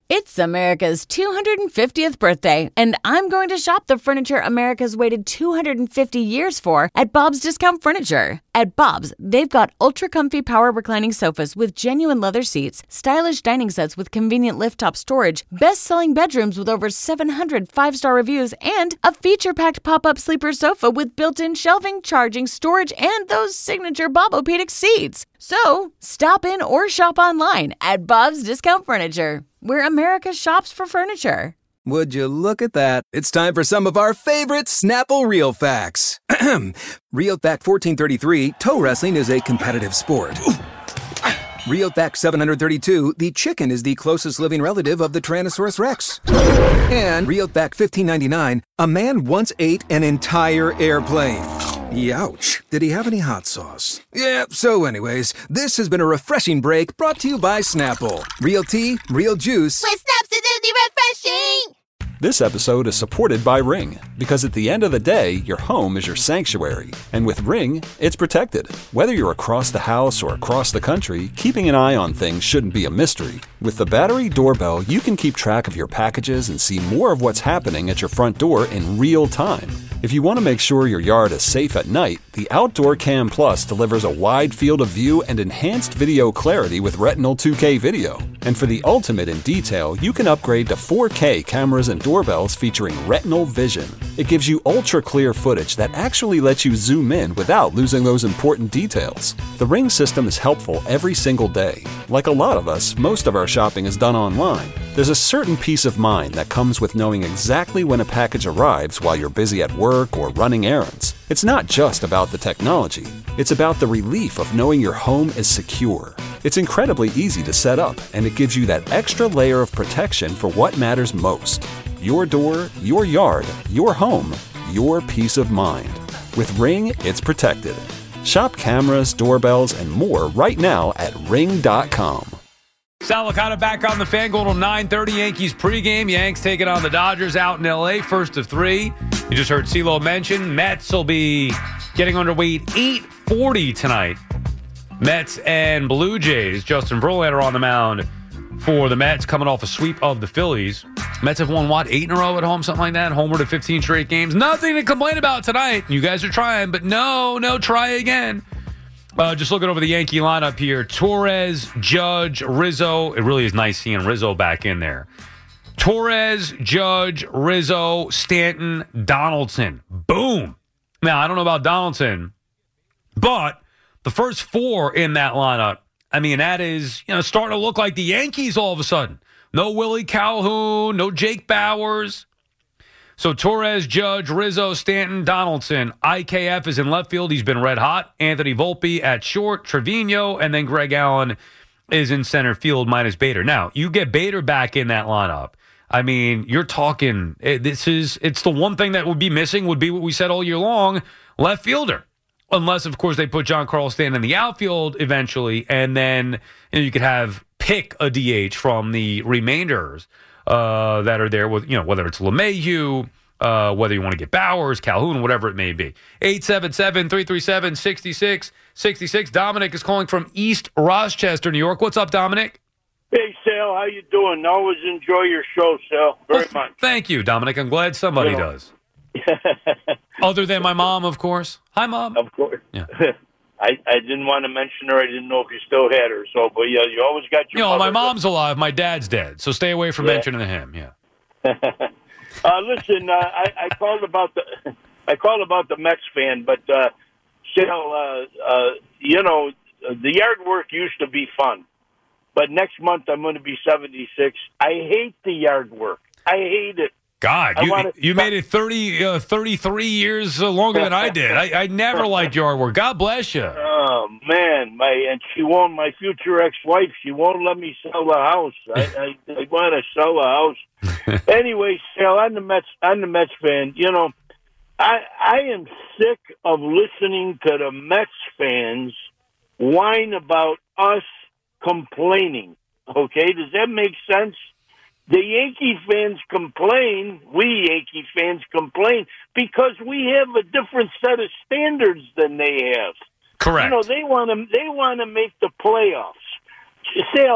It's America's 250th birthday, and I'm going to shop the furniture America's waited 250 years for at Bob's Discount Furniture. At Bob's, they've got ultra-comfy power reclining sofas with genuine leather seats, stylish dining sets with convenient lift-top storage, best-selling bedrooms with over 700 five-star reviews, and a feature-packed pop-up sleeper sofa with built-in shelving, charging, storage, and those signature Bob-O-Pedic seats. So, stop in or shop online at Bob's Discount Furniture, where America shops for furniture. Would you look at that? It's time for some of our favorite Snapple Real Facts. Real Fact 1433, toe wrestling is a competitive sport. Real Fact 732, the chicken is the closest living relative of the Tyrannosaurus Rex. And Real Fact 1599, a man once ate an entire airplane. Youch. Did he have any hot sauce? Yeah, so anyways, this has been a refreshing break brought to you by Snapple. Real tea, real juice. With Snaps, it's refreshing! This episode is supported by Ring, because at the end of the day, your home is your sanctuary. And with Ring, it's protected. Whether you're across the house or across the country, keeping an eye on things shouldn't be a mystery. With the battery doorbell, you can keep track of your packages and see more of what's happening at your front door in real time. If you want to make sure your yard is safe at night, the Outdoor Cam Plus delivers a wide field of view and enhanced video clarity with Retinal 2K video. And for the ultimate in detail, you can upgrade to 4K cameras and doorbells featuring Retinal Vision. It gives you ultra-clear footage that actually lets you zoom in without losing those important details. The Ring system is helpful every single day. Like a lot of us, most of our shopping is done online. There's a certain peace of mind that comes with knowing exactly when a package arrives while you're busy at work or running errands. It's not just about the technology. It's about the relief of knowing your home is secure. It's incredibly easy to set up, and it gives you that extra layer of protection for what matters most. Your door, your yard, your home, your peace of mind. With Ring, it's protected. Shop cameras, doorbells, and more right now at Ring.com. Sal Licata back on the Fan. Going to 9:30 Yankees pregame. Yanks taking on the Dodgers out in L.A. First of three. You just heard CeeLo mention Mets will be getting underway at 8:40 tonight. Mets and Blue Jays. Justin Verlander on the mound for the Mets, coming off a sweep of the Phillies. Mets have won, 8 in a row at home, something like that. Homer to 15 straight games. Nothing to complain about tonight. You guys are trying, but no, try again. Just looking over the Yankee lineup here. Torres, Judge, Rizzo. It really is nice seeing Rizzo back in there. Torres, Judge, Rizzo, Stanton, Donaldson. Boom. Now, I don't know about Donaldson, but the first four in that lineup, I mean, that is, starting to look like the Yankees all of a sudden. No Willie Calhoun, no Jake Bowers. So Torres, Judge, Rizzo, Stanton, Donaldson. IKF is in left field. He's been red hot. Anthony Volpe at short, Trevino, and then Greg Allen is in center field minus Bader. Now, you get Bader back in that lineup. I mean, you're talking, it's the one thing that would be missing would be what we said all year long, left fielder. Unless, of course, they put Giancarlo Stanton in the outfield eventually, and then you could pick a DH from the remainders that are there, with whether it's LeMahieu, whether you want to get Bowers, Calhoun, whatever it may be. 877-337-6666. Dominic is calling from East Rochester, New York. What's up, Dominic? Hey, Sal, how you doing? Always enjoy your show, Sal, very much. Thank you, Dominic. I'm glad somebody does. Other than my mom, of course. Hi, Mom. Of course. Yeah. I didn't want to mention her. I didn't know if you still had her. So, but yeah, you always got your. My mom's alive. My dad's dead. So stay away from mentioning him. Yeah. Listen, I called about the Mets fan, but Sal, the yard work used to be fun, but next month I'm going to be 76. I hate the yard work. I hate it. God, you made it 33 years longer than I did. I never liked yard work. God bless you. Oh, man. My future ex-wife, she won't let me sell the house. I want to sell the house. Anyway, Sal, I'm the Mets fan. I am sick of listening to the Mets fans whine about us complaining. Okay, does that make sense? The Yankee fans complain, we Yankee fans complain, because we have a different set of standards than they have. Correct. They want to make the playoffs. Sal,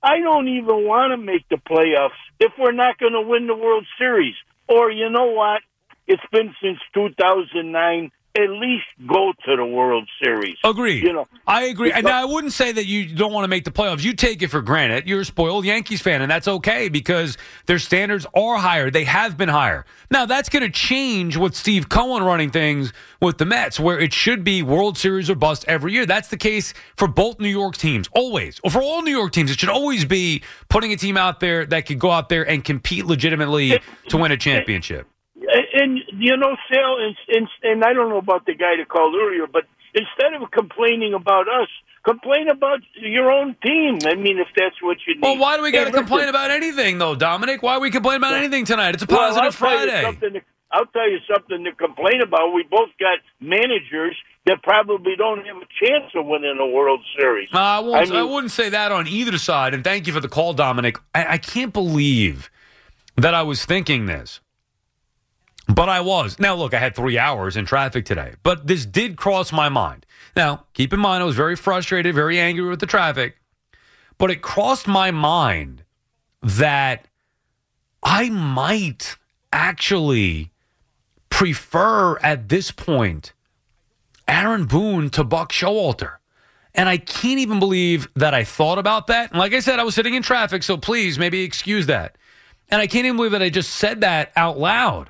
I don't even want to make the playoffs if we're not going to win the World Series. Or you know what? It's been since 2009. At least go to the World Series. Agreed. You know, I agree. And now I wouldn't say that you don't want to make the playoffs. You take it for granted. You're a spoiled Yankees fan, and that's okay because their standards are higher. They have been higher. Now, that's going to change with Steve Cohen running things with the Mets, where it should be World Series or bust every year. That's the case for both New York teams, always. Or for all New York teams, it should always be putting a team out there that could go out there and compete legitimately to win a championship. And you know, Sal, and I don't know about the guy that called earlier, but instead of complaining about us, complain about your own team. I mean, if that's what you need. Well, why do we got to complain about anything, though, Dominic? Why are we complaining about anything tonight? It's a positive Friday. I'll tell you something to complain about. We both got managers that probably don't have a chance of winning a World Series. I wouldn't say that on either side, and thank you for the call, Dominic. I can't believe that I was thinking this. But I was. Now, look, I had 3 hours in traffic today, but this did cross my mind. Now, keep in mind, I was very frustrated, very angry with the traffic, but it crossed my mind that I might actually prefer at this point Aaron Boone to Buck Showalter. And I can't even believe that I thought about that. And like I said, I was sitting in traffic, so please maybe excuse that. And I can't even believe that I just said that out loud.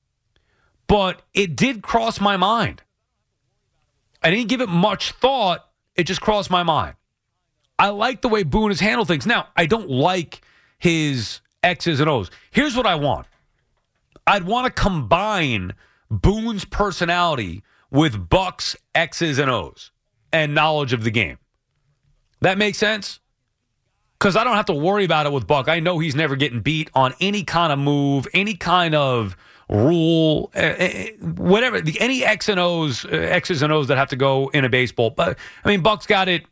But it did cross my mind. I didn't give it much thought. It just crossed my mind. I like the way Boone has handled things. Now, I don't like his X's and O's. Here's what I want. I'd want to combine Boone's personality with Buck's X's and O's and knowledge of the game. That makes sense? Because I don't have to worry about it with Buck. I know he's never getting beat on any kind of move, any kind of rule, whatever, any X's and O's that have to go in a baseball. But I mean, Buck's got it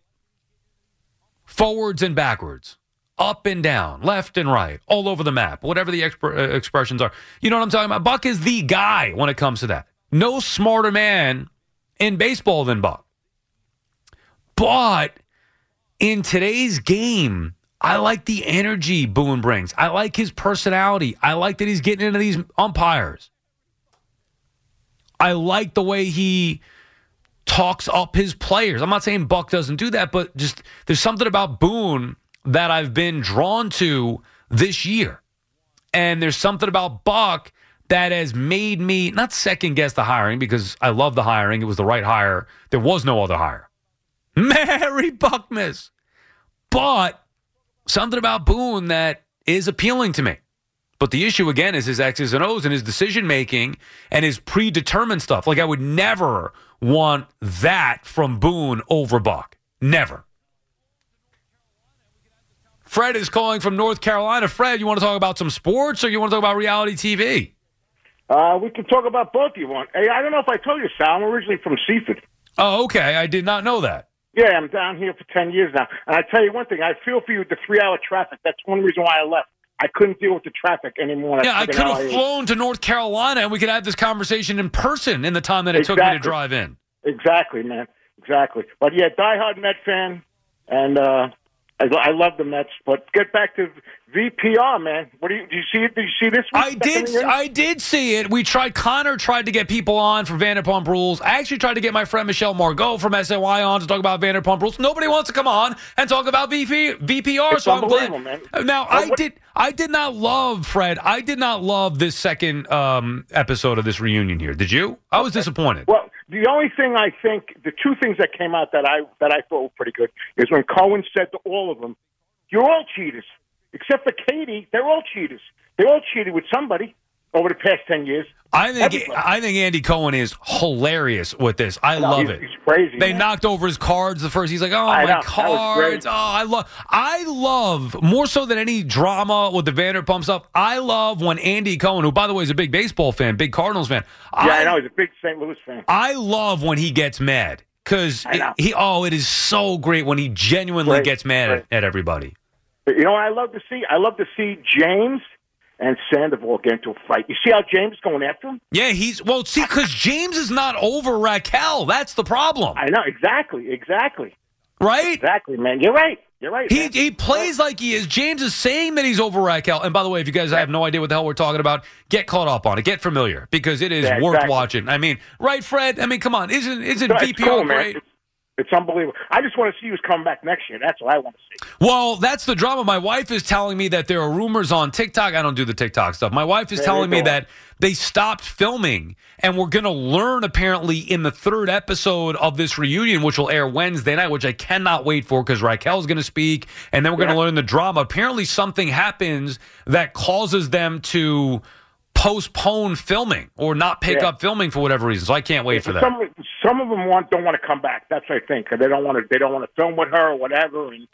forwards and backwards, up and down, left and right, all over the map, whatever the expressions are. You know what I'm talking about? Buck is the guy when it comes to that. No smarter man in baseball than Buck. But in today's game, I like the energy Boone brings. I like his personality. I like that he's getting into these umpires. I like the way he talks up his players. I'm not saying Buck doesn't do that, but just there's something about Boone that I've been drawn to this year. And there's something about Buck that has made me not second guess the hiring because I love the hiring. It was the right hire. There was no other hire. Merry Buckmas. But something about Boone that is appealing to me. But the issue, again, is his X's and O's and his decision-making and his predetermined stuff. Like, I would never want that from Boone over Buck. Never. Fred is calling from North Carolina. Fred, you want to talk about some sports or you want to talk about reality TV? We can talk about both if you want. Hey, I don't know if I told you, Sal, I'm originally from Seaford. Oh, okay. I did not know that. Yeah, I'm down here for 10 years now. And I tell you one thing, I feel for you with the 3-hour traffic. That's one reason why I left. I couldn't deal with the traffic anymore. Yeah, I could have flown to North Carolina and we could have this conversation in person in the time that it took me to drive in. Exactly, man. Exactly. But yeah, diehard Met fan, and I love the Mets. But get back to VPR, man. What do you see it? Did you see this week? I did see it. Connor tried to get people on for Vanderpump Rules. I actually tried to get my friend Michelle Margot from SNY on to talk about Vanderpump Rules. Nobody wants to come on and talk about VPR. It's so I'm glad. Man. Now, I did not love, Fred. I did not love this second episode of this reunion here. Did you? I was disappointed. Well, the only thing I think, the two things that came out that I thought were pretty good is when Cohen said to all of them, "You're all cheaters." Except for Katie, they're all cheaters. They all cheated with somebody over the past 10 years. I think Andy Cohen is hilarious with this. I love it. He's crazy. They knocked over his cards the first. He's like, "Oh, my cards!" Oh, I love more so than any drama with the Vanderpump stuff. I love when Andy Cohen, who by the way is a big baseball fan, big Cardinals fan. I know he's a big St. Louis fan. I love when he gets mad because it is so great when he genuinely gets mad at everybody. You know what I love to see? I love to see James and Sandoval get into a fight. You see how James is going after him? Yeah, because James is not over Raquel. That's the problem. I know, exactly. Right? Exactly, man. You're right. You're right. He plays like he is. James is saying that he's over Raquel. And by the way, if you guys have no idea what the hell we're talking about, get caught up on it. Get familiar because it is worth watching. I mean, right, Fred? I mean, come on. Isn't VPR cool, great? It's unbelievable. I just want to see who's coming back next year. That's what I want to see. Well, that's the drama. My wife is telling me that there are rumors on TikTok. I don't do the TikTok stuff. My wife is telling me that they stopped filming, and we're going to learn apparently in the third episode of this reunion, which will air Wednesday night, which I cannot wait for because Raquel's going to speak, and then we're going to learn the drama. Apparently something happens that causes them to postpone filming or not pick up filming for whatever reason. So I can't wait for that. Some of them don't want to come back. That's what I think. They don't want to film with her or whatever. And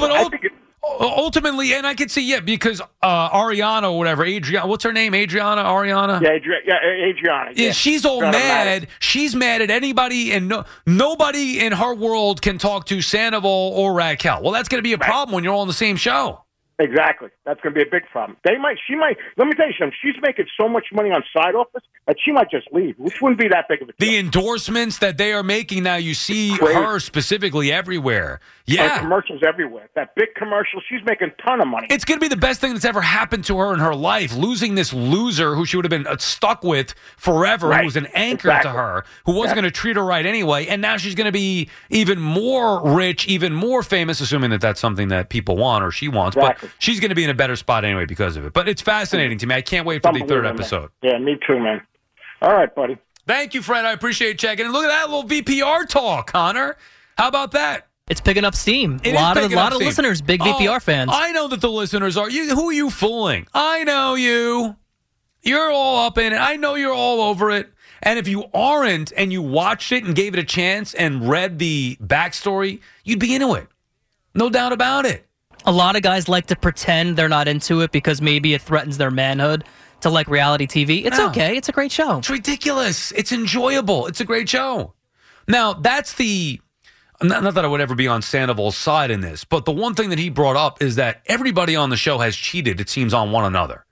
ultimately, and I could see because Ariana or whatever, Adriana, what's her name? Ariana? Yeah, Adriana. Yeah. She's all mad. She's mad at anybody, and nobody in her world can talk to Sandoval or Raquel. Well, that's going to be a problem when you're all on the same show. Exactly. That's going to be a big problem. She might, let me tell you something. She's making so much money on Side Office that she might just leave, which wouldn't be that big of a deal. The endorsements that they are making now, you see her specifically everywhere. Yeah. Commercials everywhere. That big commercial, she's making a ton of money. It's going to be the best thing that's ever happened to her in her life, losing this loser who she would have been stuck with forever, who was an anchor to her, who wasn't going to treat her right anyway, and now she's going to be even more rich, even more famous, assuming that that's something that people want or she wants. But she's going to be in a better spot anyway because of it. But it's fascinating to me. I can't wait for the third episode. Man. Yeah, me too, man. All right, buddy. Thank you, Fred. I appreciate checking. And look at that little VPR talk, Connor. How about that? It's picking up steam. A lot of listeners, big VPR fans. I know that the listeners are. Who are you fooling? I know you. You're all up in it. I know you're all over it. And if you aren't and you watched it and gave it a chance and read the backstory, you'd be into it. No doubt about it. A lot of guys like to pretend they're not into it because maybe it threatens their manhood to like reality TV. It's okay. It's a great show. It's ridiculous. It's enjoyable. It's a great show. Now, that's the... Not that I would ever be on Sandoval's side in this, but the one thing that he brought up is that everybody on the show has cheated, it seems, on one another.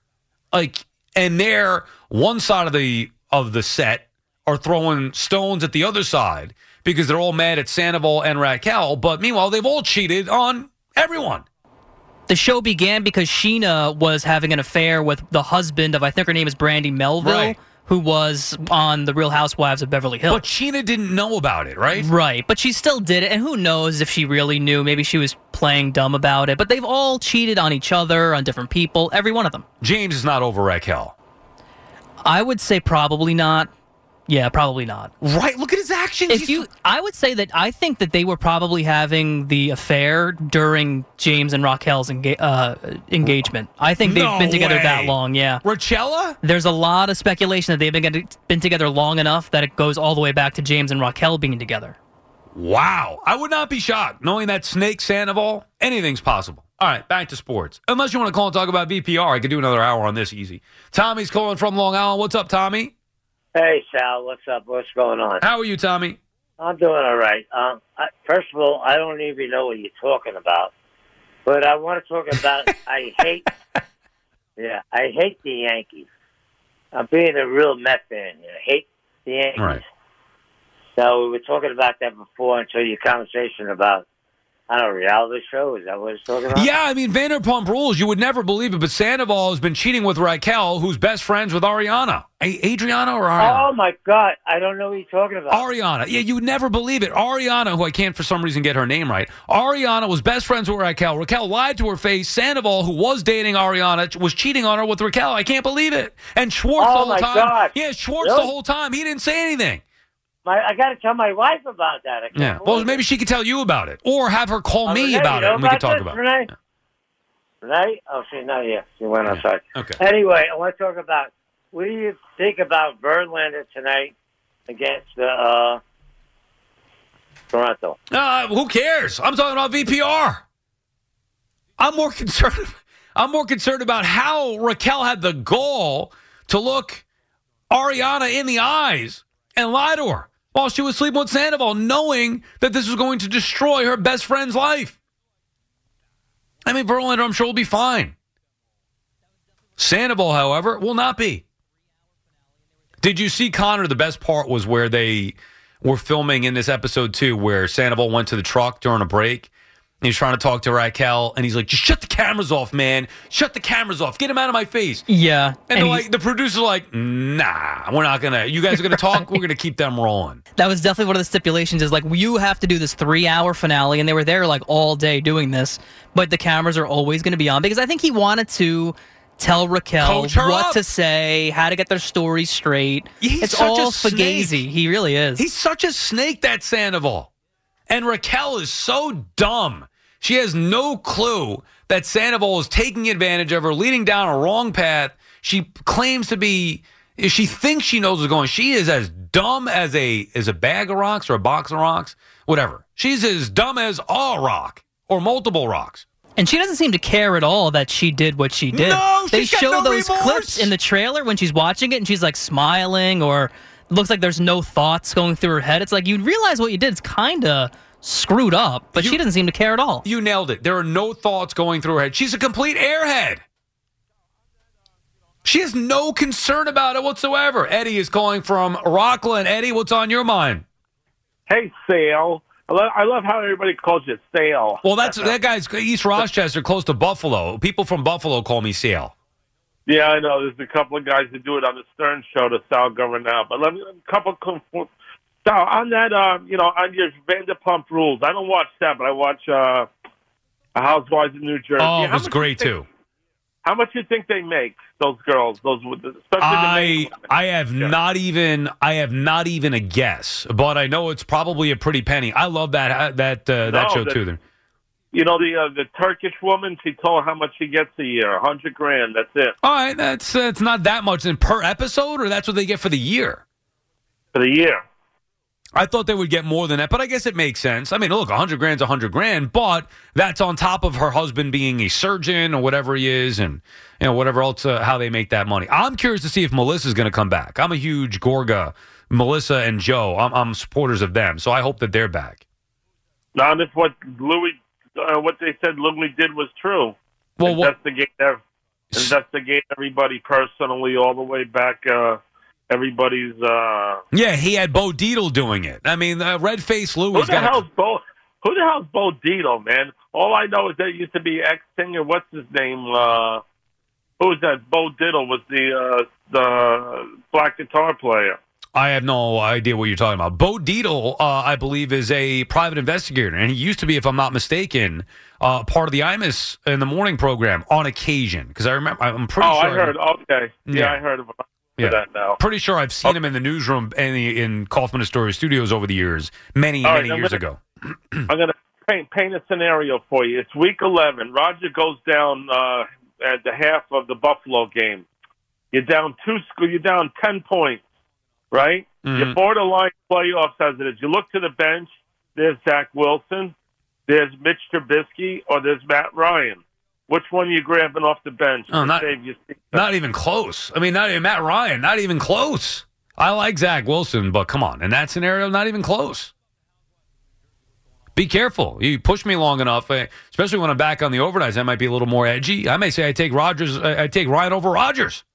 And they're one side of the set are throwing stones at the other side because they're all mad at Sandoval and Raquel, but meanwhile, they've all cheated on everyone. The show began because Sheena was having an affair with the husband of, I think her name is Brandy Melville, who was on The Real Housewives of Beverly Hills. But Sheena didn't know about it, right? Right, but she still did it, and who knows if she really knew. Maybe she was playing dumb about it, but they've all cheated on each other, on different people, every one of them. James is not over Raquel. I would say probably not. Yeah, probably not. Right, look at his actions. I would say that I think that they were probably having the affair during James and Raquel's engagement. I think they've been together that long, yeah. Rachella? There's a lot of speculation that they've been together long enough that it goes all the way back to James and Raquel being together. Wow. I would not be shocked. Knowing that Snake Sandoval, anything's possible. All right, back to sports. Unless you want to call and talk about VPR, I could do another hour on this easy. Tommy's calling from Long Island. What's up, Tommy? Hey, Sal, what's up? What's going on? How are you, Tommy? I'm doing all right. First of all, I don't even know what you're talking about, but I want to talk about I hate the Yankees. I'm being a real Met fan here. I hate the Yankees. Right. So we were talking about that before until your conversation about, I don't know, reality show. Is that what it's talking about? Yeah, I mean, Vanderpump Rules, you would never believe it, but Sandoval has been cheating with Raquel, who's best friends with Ariana. Adriana or Ariana? Oh, my God. I don't know what you're talking about. Ariana. Yeah, you would never believe it. Ariana, who I can't for some reason get her name right. Ariana was best friends with Raquel. Raquel lied to her face. Sandoval, who was dating Ariana, was cheating on her with Raquel. I can't believe it. And Schwartz the whole time. God. Yeah, Schwartz the whole time. He didn't say anything. I got to tell my wife about that. Yeah. Well, maybe she could tell you about it, or have her call me about it, and we could talk about it. Renee? Oh, she's not here. She went outside. Okay. Anyway, I want to talk about, what do you think about Verlander tonight against Toronto? Who cares? I'm talking about VPR. I'm more concerned about how Raquel had the gall to look Ariana in the eyes and lie to her while she was sleeping with Sandoval, knowing that this was going to destroy her best friend's life. I mean, Verlander, I'm sure, will be fine. Sandoval, however, will not be. Did you see, Connor, the best part was where they were filming in this episode, too, where Sandoval went to the truck during a break, He's trying to talk to Raquel, and he's like, just shut the cameras off, man. Shut the cameras off. Get him out of my face. Yeah. And the producers are like, nah, we're not going to. You guys are going to talk? We're going to keep them rolling. That was definitely one of the stipulations is like, you have to do this 3-hour finale, and they were there like all day doing this, but the cameras are always going to be on because I think he wanted to tell Raquel what to say, how to get their story straight. It's all fugazi. He really is. He's such a snake, that Sandoval. And Raquel is so dumb. She has no clue that Sandoval is taking advantage of her, leading down a wrong path. She claims to be, she thinks she knows what's going on. She is as dumb as a bag of rocks or a box of rocks, whatever. She's as dumb as a rock or multiple rocks. And she doesn't seem to care at all that she did what she did. No, they she's got show no those remorse. clips in the trailer when she's watching it and she's like smiling or looks like there's no thoughts going through her head. It's like you realize what you did is kind of screwed up, but she doesn't seem to care at all. You nailed it. There are no thoughts going through her head. She's a complete airhead. She has no concern about it whatsoever. Eddie is calling from Rockland. Eddie, what's on your mind? Hey, Sale. I love how everybody calls you Sale. Well, that guy's East Rochester, close to Buffalo. People from Buffalo call me Sale. Yeah, I know. There's a couple of guys that do it on the Stern Show to Sal Governal. But let me So on that, on your Vanderpump Rules, I don't watch that, but I watch Housewives of New Jersey. Oh, it was great too. How much do you think they make, those girls? I have not even a guess, but I know it's probably a pretty penny. I love that show too. You know the Turkish woman. She told how much she gets a year, $100,000. That's it. All right, that's not that much. And per episode, or that's what they get for the year? For the year. I thought they would get more than that, but I guess it makes sense. I mean, look, $100,000's $100,000, but that's on top of her husband being a surgeon or whatever he is, and whatever else, how they make that money. I'm curious to see if Melissa's going to come back. I'm a huge Gorga, Melissa and Joe. I'm supporters of them, so I hope that they're back. Now, if what they said Louis did was true. Well, investigate everybody personally all the way back. Everybody's yeah, he had Bo Dietl doing it. I mean, red-faced Louis. Who the hell's Bo Dietl, man? All I know is there used to be ex-singer. What's his name? Who was that? Bo Dietl was the black guitar player. I have no idea what you're talking about. Bo Dietl, I believe, is a private investigator, and he used to be, if I'm not mistaken, part of the Imus in the morning program on occasion. Because I'm pretty sure. I heard. Okay, yeah, I heard about. That now. Pretty sure I've seen him in the newsroom in Kaufman Astoria Studios over the years, many years ago. I'm going to paint a scenario for you. It's week 11. Roger goes down at the half of the Buffalo game. You're down 10 points, right? Mm-hmm. You're borderline playoffs as it is. You look to the bench. There's Zach Wilson. There's Mitch Trubisky, or there's Matt Ryan. Which one are you grabbing off the bench to save your season? Not even close. I mean, not even Matt Ryan. Not even close. I like Zach Wilson, but come on. In that scenario, not even close. Be careful. You push me long enough, especially when I'm back on the overnights, I might be a little more edgy. I may say I take Ryan over Rodgers.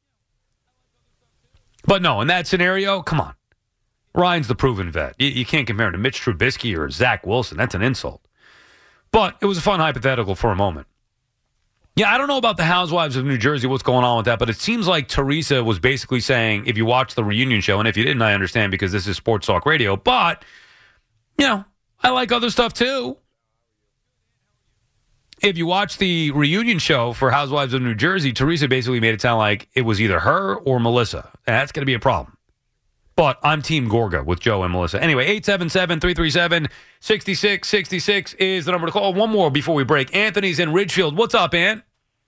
But no, in that scenario, come on. Ryan's the proven vet. You can't compare him to Mitch Trubisky or Zach Wilson. That's an insult. But it was a fun hypothetical for a moment. Yeah, I don't know about the Housewives of New Jersey, what's going on with that, but it seems like Teresa was basically saying, if you watch the reunion show, and if you didn't, I understand because this is Sports Talk Radio, but, I like other stuff too. If you watch the reunion show for Housewives of New Jersey, Teresa basically made it sound like it was either her or Melissa, and that's going to be a problem. But I'm Team Gorga with Joe and Melissa. Anyway, 877-337-6666 is the number to call. One more before we break. Anthony's in Ridgefield. What's up, Ant?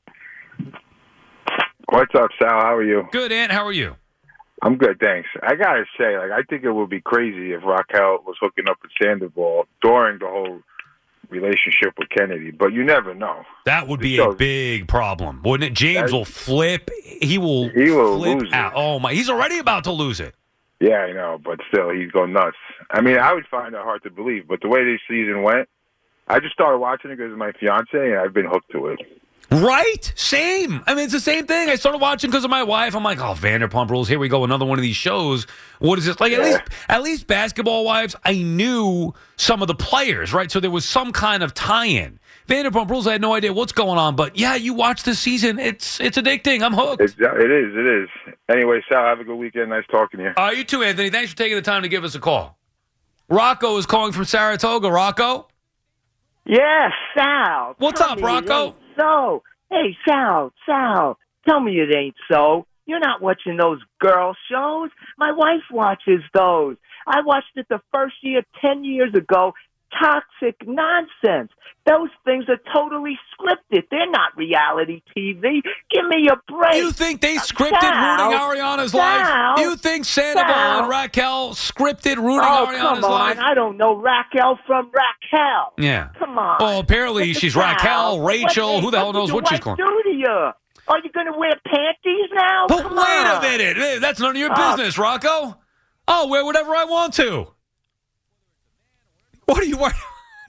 What's up, Sal? How are you? Good, Ant. How are you? I'm good, thanks. I got to say, I think it would be crazy if Raquel was hooking up with Sandoval during the whole relationship with Kennedy, but you never know. That would be a big problem, wouldn't it? James will flip. He will flip lose out. it. Oh, my. He's already about to lose it. Yeah, I know, but still, he's going nuts. I mean, I would find it hard to believe, but the way this season went, I just started watching it because of my fiance, and I've been hooked to it. Right? Same. I mean, it's the same thing. I started watching because of my wife. I'm like, oh, Vanderpump Rules. Here we go. Another one of these shows. What is this? Like, at least Basketball Wives, I knew some of the players, right? So there was some kind of tie-in. Vanderpump Rules, I had no idea what's going on, but yeah, you watch this season. It's addicting. I'm hooked. It is. Anyway, Sal, have a good weekend. Nice talking to you. You too, Anthony. Thanks for taking the time to give us a call. Rocco is calling from Saratoga. Rocco? Yes, Sal. What's up, Rocco? So, hey, Sal, tell me it ain't so. You're not watching those girl shows. My wife watches those. I watched it the first year 10 years ago. Toxic nonsense. Those things are totally scripted. They're not reality TV. Give me a break. You think they scripted ruining Ariana's life? You think Sandoval and Raquel scripted ruining Ariana's life? I don't know Raquel from Raquel. Yeah. Come on. Well, apparently she's Raquel, Rachel. Who the hell knows what she's calling? What do you? Are you going to wear panties now? But wait a minute. That's none of your business, Rocco. I'll wear whatever I want to. What are you wearing?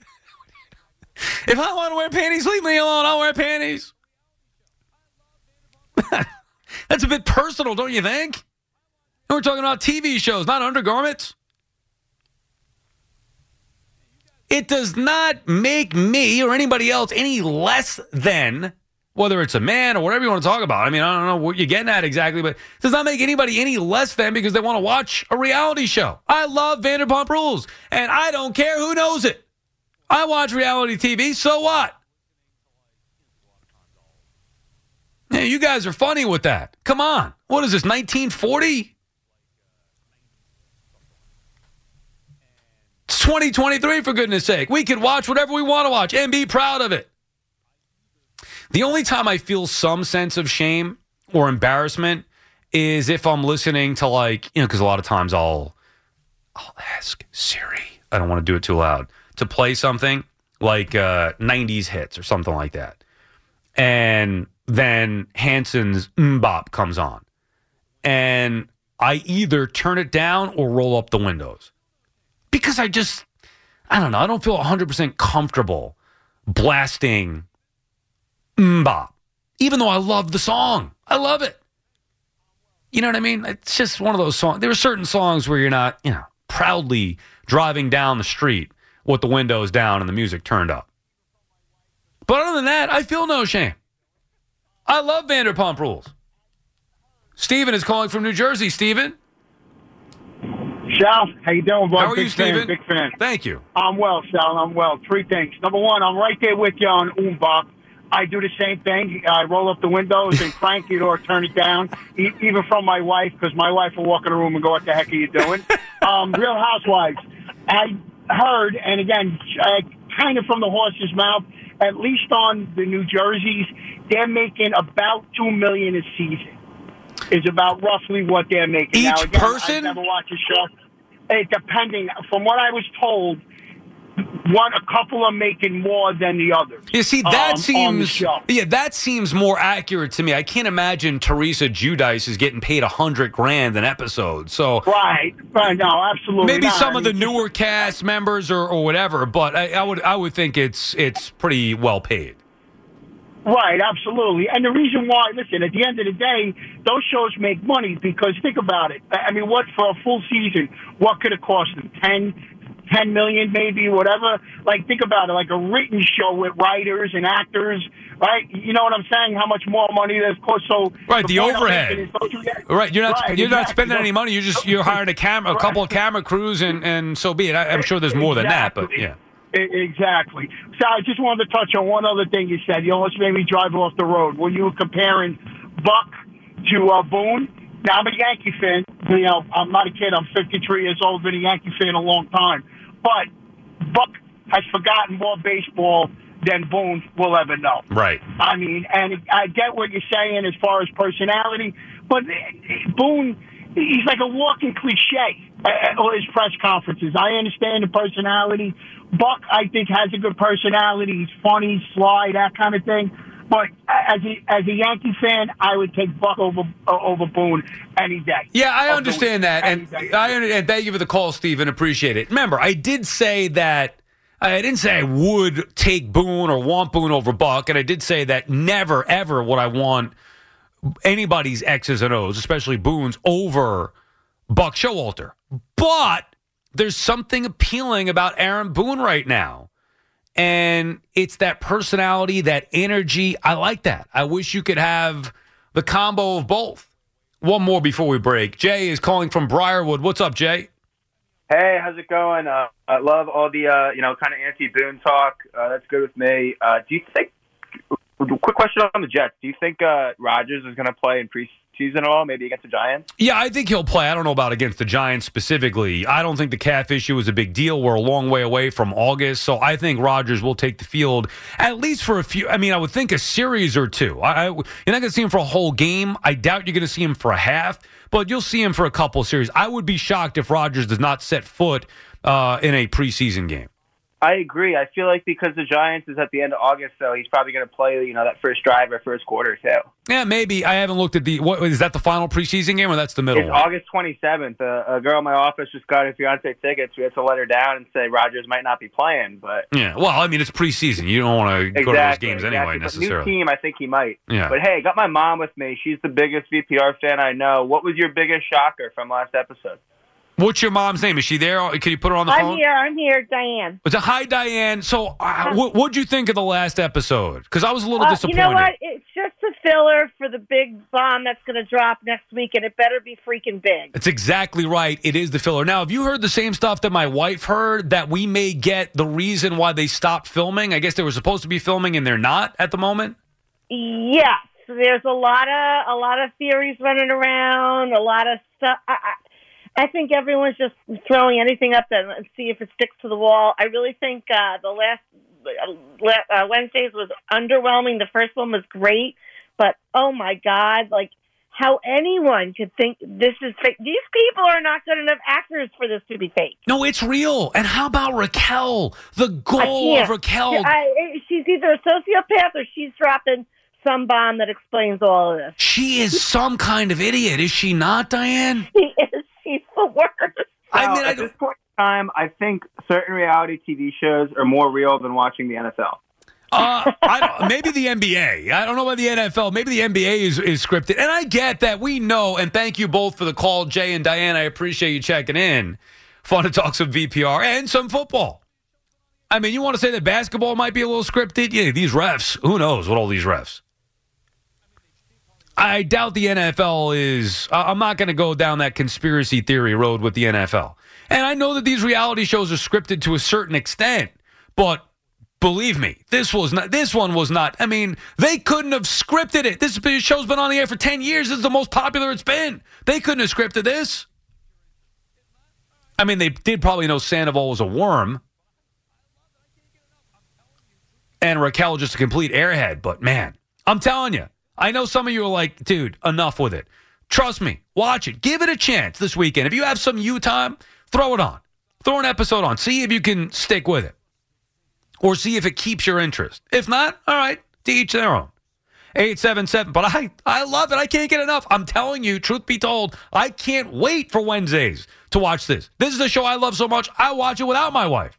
If I want to wear panties, leave me alone. I'll wear panties. That's a bit personal, don't you think? And we're talking about TV shows, not undergarments. It does not make me or anybody else any less than, whether it's a man or whatever you want to talk about. I mean, I don't know what you're getting at exactly, but it does not make anybody any less than because they want to watch a reality show. I love Vanderpump Rules, and I don't care who knows it. I watch reality TV, so what? Hey, you guys are funny with that. Come on. What is this, 1940? It's 2023, for goodness sake. We can watch whatever we want to watch and be proud of it. The only time I feel some sense of shame or embarrassment is if I'm listening to because a lot of times I'll ask Siri, I don't want to do it too loud, to play something like 90s hits or something like that. And then Hanson's Mbop comes on. And I either turn it down or roll up the windows. Because I don't know, I don't feel 100% comfortable blasting Mbop, even though I love the song. I love it. You know what I mean? It's just one of those songs. There are certain songs where you're not, proudly driving down the street with the windows down and the music turned up. But other than that, I feel no shame. I love Vanderpump Rules. Steven is calling from New Jersey. Steven? Sal, how you doing, bud? How are you, Steven? Big fan. Thank you. I'm well, Sal. I'm well. Three things. Number one, I'm right there with you on Mbop. I do the same thing. I roll up the windows and crank it or turn it down, even from my wife, because my wife will walk in the room and go, what the heck are you doing? Real Housewives. I heard, and again, kind of from the horse's mouth, at least on the New Jerseys, they're making about $2 million a season. Is about roughly what they're making. Each now, again, person? I've never watched a show. Depending, from what I was told, a couple are making more than the others. You see, that seems more accurate to me. I can't imagine Teresa Giudice is getting paid $100,000 an episode. So right, no, absolutely. Maybe not. some of the newer cast members or whatever, but I would think it's pretty well paid. Right, absolutely. And the reason why, listen, at the end of the day, those shows make money because think about it. I mean, what for a full season, what could it cost them? 10 million maybe, whatever. Like, think about it, like a written show with writers and actors, right? You know what I'm saying? How much more money there's cost. So right, the overhead. Right, you're not spending any money. You're hiring a couple of camera crews, and so be it. I'm sure there's more than that, but yeah. Exactly. So I just wanted to touch on one other thing you said. You almost made me drive off the road when you were comparing Buck to Boone. Now, I'm a Yankee fan. I'm not a kid. I'm 53 years old. Been a Yankee fan a long time. But Buck has forgotten more baseball than Boone will ever know. Right. I mean, and I get what you're saying as far as personality, but Boone, he's like a walking cliche at all his press conferences. I understand the personality. Buck, I think, has a good personality. He's funny, sly, that kind of thing. But as a Yankee fan, I would take Buck over Boone any day. Yeah, I understand that, and thank you for the call, Stephen. Appreciate it. Remember, I did say that I didn't say I would take Boone or want Boone over Buck, and I did say that never ever would I want anybody's X's and O's, especially Boone's, over Buck Showalter. But there's something appealing about Aaron Boone right now. And it's that personality, that energy. I like that. I wish you could have the combo of both. One more before we break. Jay is calling from Briarwood. What's up, Jay? Hey, how's it going? I love all the, kind of anti-Boone talk. That's good with me. Do you think, quick question on the Jets, do you think Rodgers is going to play in preseason at all, maybe against the Giants? Yeah, I think he'll play. I don't know about against the Giants specifically. I don't think the calf issue is a big deal. We're a long way away from August, so I think Rodgers will take the field at least for a few. I mean, I would think a series or two. You're not going to see him for a whole game. I doubt you're going to see him for a half, but you'll see him for a couple series. I would be shocked if Rodgers does not set foot in a preseason game. I agree. I feel like because the Giants is at the end of August, so he's probably going to play, that first drive or first quarter too. Yeah, maybe. I haven't looked at what is that the final preseason game or that's the middle It's one? August 27th. A girl in my office just got her fiance tickets. We had to let her down and say Rodgers might not be playing, but yeah. Well, I mean, it's preseason. You don't want to go to those games anyway, But necessarily. new team, I think he might. Yeah. But hey, got my mom with me. She's the biggest VPR fan I know. What was your biggest shocker from last episode? What's your mom's name? Is she there? Can you put her on the phone? I'm here, Diane. Hi, Diane. So, what'd you think of the last episode? Because I was a little disappointed. You know what? It's just a filler for the big bomb that's going to drop next week, and it better be freaking big. That's exactly right. It is the filler. Now, have you heard the same stuff that my wife heard, that we may get the reason why they stopped filming? I guess they were supposed to be filming, and they're not at the moment? Yes. There's a lot of theories running around, a lot of stuff. I think everyone's just throwing anything up there and see if it sticks to the wall. I really think the last Wednesdays was underwhelming. The first one was great, but oh my God, how anyone could think this is fake. These people are not good enough actors for this to be fake. No, it's real. And how about Raquel? The goal of Raquel. She's either a sociopath or she's dropping some bomb that explains all of this. She is some kind of idiot, is she not, Diane? She is. She's the worst. At this point in time, I think certain reality TV shows are more real than watching the NFL. Maybe the NBA. I don't know about the NFL. Maybe the NBA is scripted. And I get that. We know. And thank you both for the call, Jay and Diane. I appreciate you checking in. Fun to talk some VPR and some football. I mean, you want to say that basketball might be a little scripted? Yeah, these refs. Who knows what all these refs? I doubt the NFL is. I'm not going to go down that conspiracy theory road with the NFL. And I know that these reality shows are scripted to a certain extent, but believe me, this one was not. I mean, they couldn't have scripted it. This show's been on the air for 10 years. This is the most popular it's been. They couldn't have scripted this. I mean, they did probably know Sandoval was a worm. And Raquel just a complete airhead. But, man, I'm telling you. I know some of you are like, dude, enough with it. Trust me. Watch it. Give it a chance this weekend. If you have some you time, throw it on. Throw an episode on. See if you can stick with it. Or see if it keeps your interest. If not, all right, to each their own. 877. But I love it. I can't get enough. I'm telling you, truth be told, I can't wait for Wednesdays to watch this. This is a show I love so much, I watch it without my wife.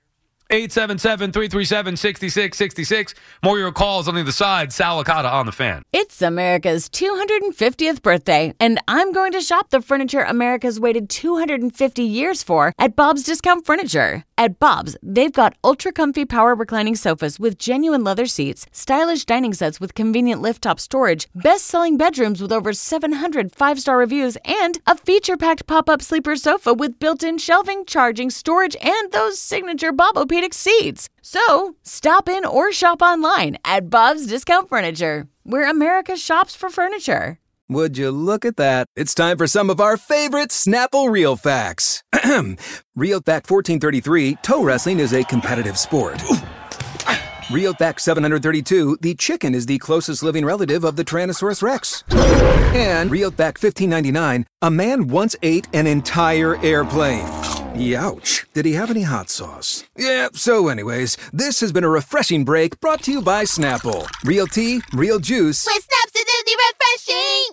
877-337-6666. More of your calls on the other side. Sal Licata on the Fan. It's America's 250th birthday, and I'm going to shop the furniture America's waited 250 years for at Bob's Discount Furniture. At Bob's, they've got ultra-comfy power reclining sofas with genuine leather seats, stylish dining sets with convenient lift-top storage, best-selling bedrooms with over 700 five-star reviews, and a feature-packed pop-up sleeper sofa with built-in shelving, charging, storage, and those signature Bob-O-Pedic seats. So, stop in or shop online at Bob's Discount Furniture, where America shops for furniture. Would you look at that? It's time for some of our favorite Snapple Real Facts. Real Fact 1433, toe wrestling is a competitive sport. Real Fact 732, the chicken is the closest living relative of the Tyrannosaurus Rex. And Real Fact 1599, a man once ate an entire airplane. Youch. Did he have any hot sauce? Yeah, so anyways, this has been a refreshing break brought to you by Snapple. Real tea, real juice. With Snap's acidity refreshing.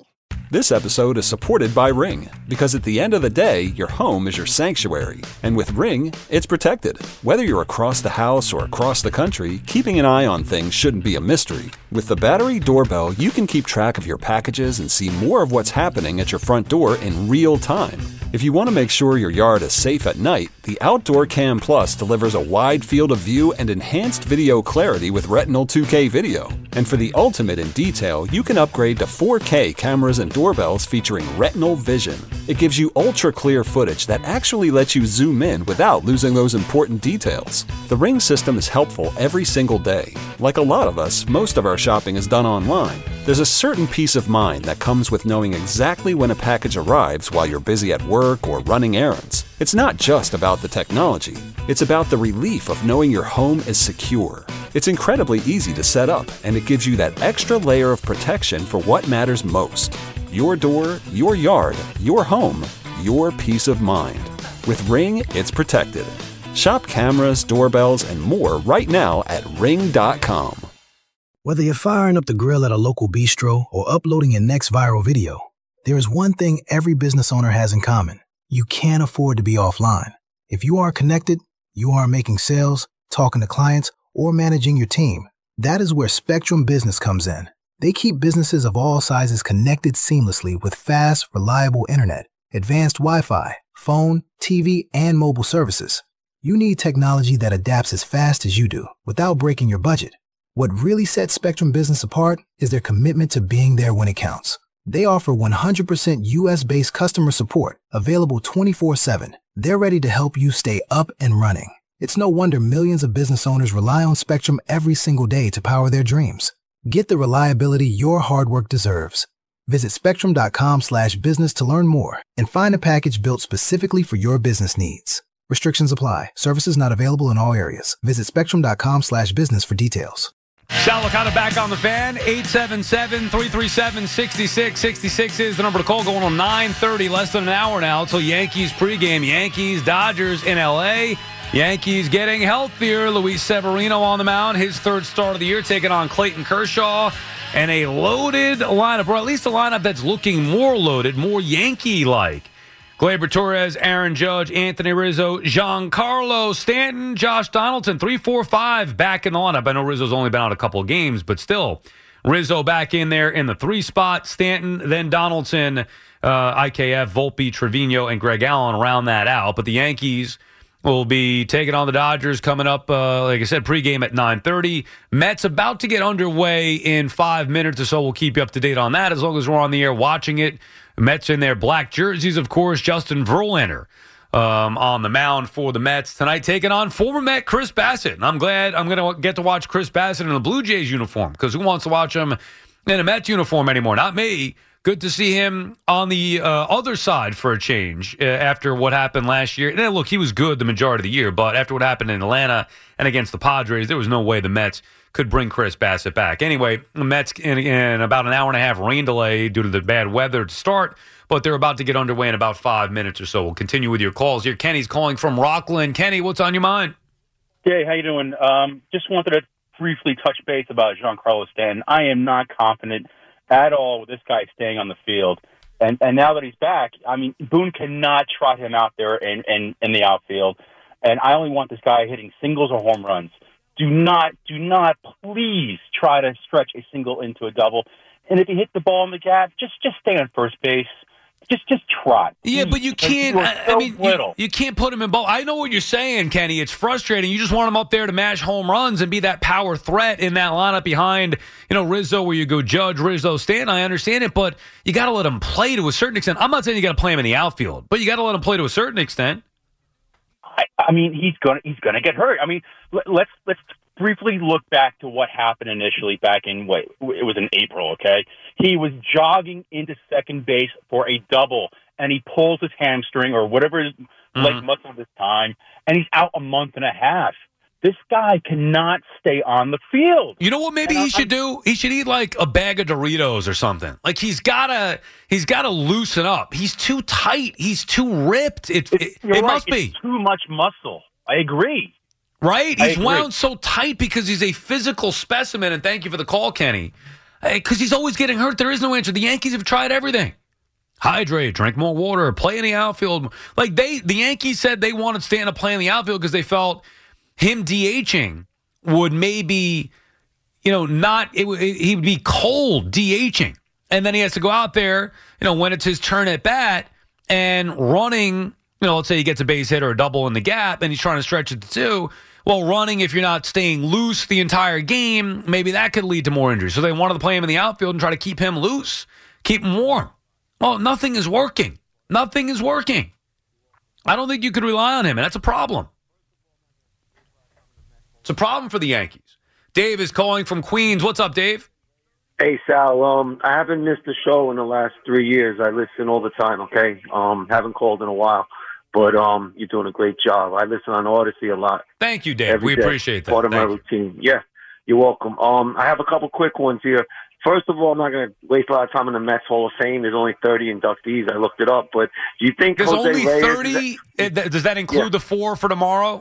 This episode is supported by Ring, because at the end of the day, your home is your sanctuary. And with Ring, it's protected. Whether you're across the house or across the country, keeping an eye on things shouldn't be a mystery. With the battery doorbell, you can keep track of your packages and see more of what's happening at your front door in real time. If you want to make sure your yard is safe at night, the Outdoor Cam Plus delivers a wide field of view and enhanced video clarity with Retinal 2K video. And for the ultimate in detail, you can upgrade to 4K cameras and doorbells featuring Retinal Vision. It gives you ultra-clear footage that actually lets you zoom in without losing those important details. The Ring system is helpful every single day. Like a lot of us, most of our shopping is done online. There's a certain peace of mind that comes with knowing exactly when a package arrives while you're busy at work or running errands. It's not just about the technology. It's about the relief of knowing your home is secure. It's incredibly easy to set up, and it gives you that extra layer of protection for what matters most. Your door, your yard, your home, your peace of mind. With Ring, it's protected. Shop cameras, doorbells, and more right now at Ring.com. Whether you're firing up the grill at a local bistro or uploading your next viral video, there is one thing every business owner has in common. You can't afford to be offline. If you are connected, you are making sales, talking to clients, or managing your team. That is where Spectrum Business comes in. They keep businesses of all sizes connected seamlessly with fast, reliable internet, advanced Wi-Fi, phone, TV, and mobile services. You need technology that adapts as fast as you do without breaking your budget. What really sets Spectrum Business apart is their commitment to being there when it counts. They offer 100% US-based customer support, available 24/7. They're ready to help you stay up and running. It's no wonder millions of business owners rely on Spectrum every single day to power their dreams. Get the reliability your hard work deserves. Visit spectrum.com/business to learn more and find a package built specifically for your business needs. Restrictions apply. Services not available in all areas. Visit spectrum.com/business for details. Sal Licata back on the Fan. 877-337-6666 is the number to call. Going on 9:30, less than an hour now till Yankees pregame. Yankees, Dodgers in L.A. Yankees getting healthier. Luis Severino on the mound, his third start of the year, taking on Clayton Kershaw. And a loaded lineup, or at least a lineup that's looking more loaded, more Yankee-like. Gleyber Torres, Aaron Judge, Anthony Rizzo, Giancarlo Stanton, Josh Donaldson, 3-4-5 back in the lineup. I know Rizzo's only been out a couple of games, but still, Rizzo back in there in the 3 spot. Stanton, then Donaldson, IKF, Volpe, Trevino, and Greg Allen round that out. But the Yankees will be taking on the Dodgers coming up, like I said, pregame at 9:30. Mets about to get underway in 5 minutes or so. We'll keep you up to date on that as long as we're on the air watching it. Mets in their black jerseys, of course. Justin Verlander on the mound for the Mets tonight, taking on former Met Chris Bassitt. And I'm glad I'm going to get to watch Chris Bassitt in a Blue Jays uniform, because who wants to watch him in a Mets uniform anymore? Not me. Good to see him on the other side for a change after what happened last year. And look, he was good the majority of the year, but after what happened in Atlanta and against the Padres, there was no way the Mets could bring Chris Bassitt back. Anyway, the Mets in about an hour and a half rain delay due to the bad weather to start, but they're about to get underway in about 5 minutes or so. We'll continue with your calls here. Kenny's calling from Rockland. Kenny, what's on your mind? Hey, how you doing? Just wanted to briefly touch base about Giancarlo Stanton. I am not confident at all with this guy staying on the field. And now that he's back, I mean, Boone cannot trot him out there in the outfield. And I only want this guy hitting singles or home runs. Do not please try to stretch a single into a double. And if you hit the ball in the gap, just stay on first base. Just trot. Yeah, but you can't. You can't put him in ball. I know what you're saying, Kenny. It's frustrating. You just want him up there to mash home runs and be that power threat in that lineup behind, Rizzo, where you go Judge, Rizzo, Stanton. I understand it, but you got to let him play to a certain extent. I'm not saying you got to play him in the outfield, but you got to let him play to a certain extent. I mean, he's gonna get hurt. I mean, let's briefly look back to what happened initially back in it was in April. Okay, he was jogging into second base for a double, and he pulls his hamstring or whatever his leg muscle this time, and he's out a month and a half. This guy cannot stay on the field. You know what? Maybe he should do. He should eat like a bag of Doritos or something. Like he's gotta loosen up. He's too tight. He's too ripped. It must be too much muscle. I agree. Right? He's wound so tight because he's a physical specimen. And thank you for the call, Kenny. Because he's always getting hurt. There is no answer. The Yankees have tried everything. Hydrate, drink more water, play in the outfield. Like the Yankees said they wanted Stanton to play in the outfield because they felt him DHing would maybe, he would be cold DHing. And then he has to go out there, when it's his turn at bat and running, let's say he gets a base hit or a double in the gap and he's trying to stretch it to 2. Well, running, if you're not staying loose the entire game, maybe that could lead to more injuries. So they wanted to play him in the outfield and try to keep him loose, keep him warm. Well, nothing is working. Nothing is working. I don't think you could rely on him, and that's a problem. It's a problem for the Yankees. Dave is calling from Queens. What's up, Dave? Hey, Sal. I haven't missed a show in the last 3 years. I listen all the time, okay? Haven't called in a while. But you're doing a great job. I listen on Odyssey a lot. Thank you, Dave. We appreciate that. Part of my routine. Yeah, you're welcome. I have a couple quick ones here. First of all, I'm not going to waste a lot of time in the Mets Hall of Fame. There's only 30 inductees. I looked it up. But do you think there's Jose only Reyes 30? Does that include the 4 for tomorrow?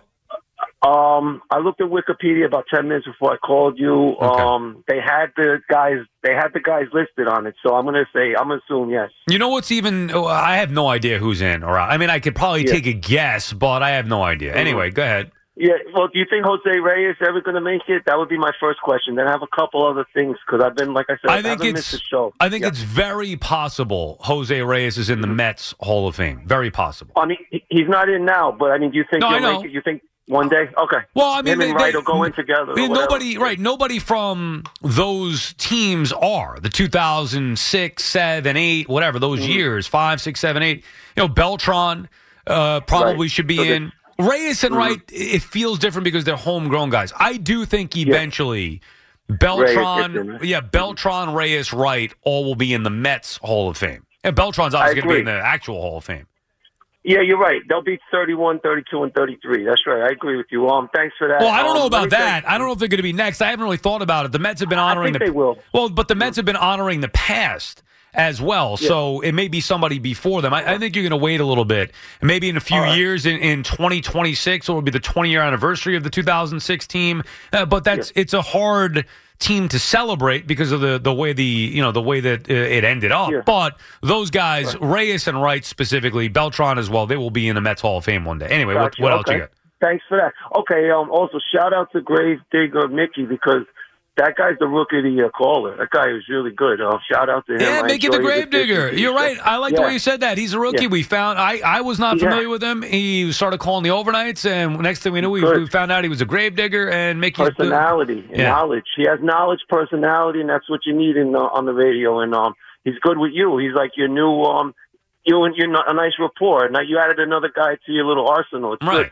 I looked at Wikipedia about 10 minutes before I called you. Okay. They had the guys listed on it. So I'm going to assume yes. You know what's even? I have no idea who's in or out. I mean, I could probably take a guess, but I have no idea. Anyway, go ahead. Yeah. Well, do you think Jose Reyes is ever going to make it? That would be my first question. Then I have a couple other things because I've been, like I said, I haven't missed the show. I think it's very possible Jose Reyes is in the Mets Hall of Fame. Very possible. I mean, he's not in now, but I mean, do you think he'll make it? You think? One day? Okay. Well, I mean, him and Wright will go in together. Nobody from those teams are. The 2006, 7, 8, whatever, those years, 5, 6, 7, 8. Beltran probably should be in. Reyes and Wright, it feels different because they're homegrown guys. I do think eventually Beltran, Reyes, Wright, all will be in the Mets Hall of Fame. And Beltran's obviously going to be in the actual Hall of Fame. Yeah, you're right. They'll be 31, 32, and 33. That's right. I agree with you. Thanks for that. Well, I don't know about that. I don't know if they're going to be next. I haven't really thought about it. The Mets have been honoring they will. Well, but the Mets have been honoring the past as well. Yeah. So it may be somebody before them. I think you're going to wait a little bit. And maybe in a few years, in 2026, it will be the 20-year anniversary of the 2006 team. But it's a hard team to celebrate because of the way that it ended up. Yeah. But those guys, Reyes and Wright specifically, Beltran as well, they will be in the Mets Hall of Fame one day. Anyway, what else you got? Thanks for that. Okay, also shout out to Grave Digger Mickey because that guy's the Rookie of the Year caller. That guy is really good. Shout out to him. Yeah, Mickey the Grave Digger. You're right. I like the way you said that. He's a rookie. Yeah. We found I was not familiar with him. He started calling the overnights, and next thing we knew, we found out he was a grave digger. And Mickey's personality and knowledge. He has knowledge, personality, and that's what you need on the radio. And he's good with you. He's like your new you're a nice rapport. Now you added another guy to your little arsenal. It's good.